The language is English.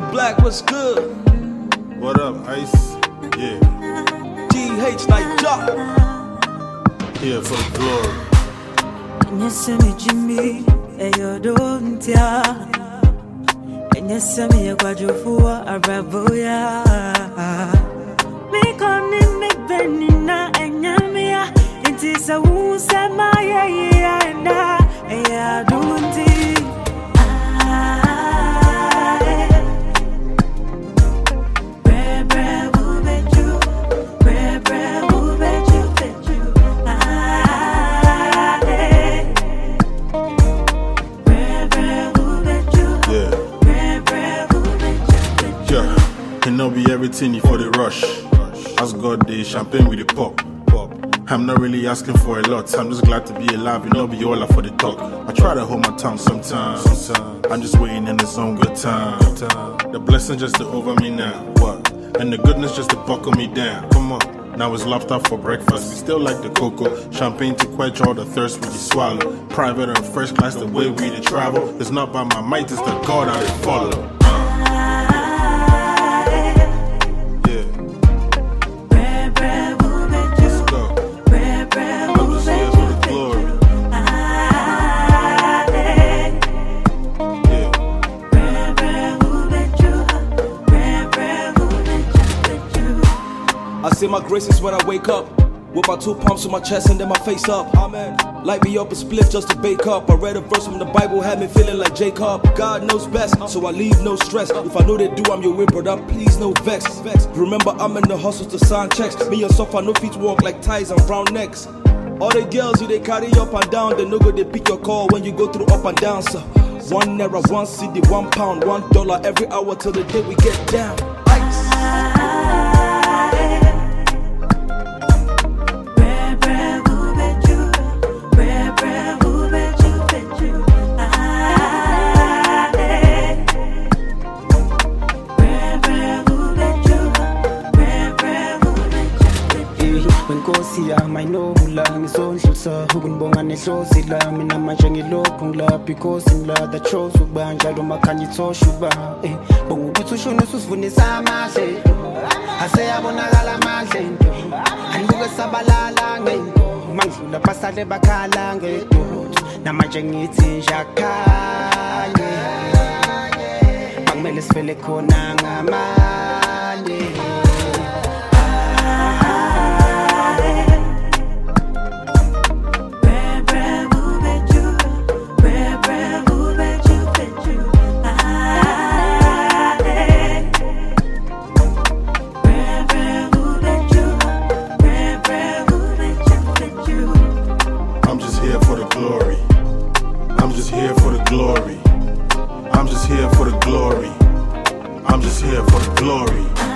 Black, what's good? What up, Ice? Yeah. DH like Jock. Here for the glory. Nyesemi Jimmy, eyo dontia. Nyesemi ekwajofuwa araboya. Mikoni mikbenina enyamia. Intisa usema ya na eya donti. Can be everything for the rush. As God the champagne with the pop. I'm not really asking for a lot. I'm just glad to be alive and not be all up for the talk. I try to hold my tongue sometimes. I'm just waiting in this own good time. The blessing just to over me now. What? And the goodness just to buckle me down. Come on. Now it's lobster for breakfast. We still like the cocoa. Champagne to quench all the thirst we can swallow. Private and first class the way we to travel. It's not by my might, it's the God I follow. I say my graces when I wake up. With my 2 pumps on my chest and then my face up. Amen. Light me up a split just to bake up. I read a verse from the Bible, had me feeling like Jacob. God knows best, so I leave no stress. If I know they do, I'm your way, brother, please no vex. Remember, I'm in the hustle to sign checks. Me and Sofa, no feet walk like ties and brown necks. All the girls you they carry up and down, they no go they pick your call when you go through up and down, sir. 1 naira, 1 cedi, £1, $1 every hour till the day we get down. Ice. Mainobula ngisondlulisa ukunibonga nehlozi lami namanje ngilokhu ngilapha because ngila that shows ukuba njalo makhanya ithosha uba bonga ukuthi ushona usivunisa amahle aseyabonakala amahle into anibuke sabalala ngento mangidlula basale bakhala ngento namanje ngithi njakhanye bangimele sivele khona ngamali. I'm just here for the glory. I'm just here for the glory. I'm just here for the glory.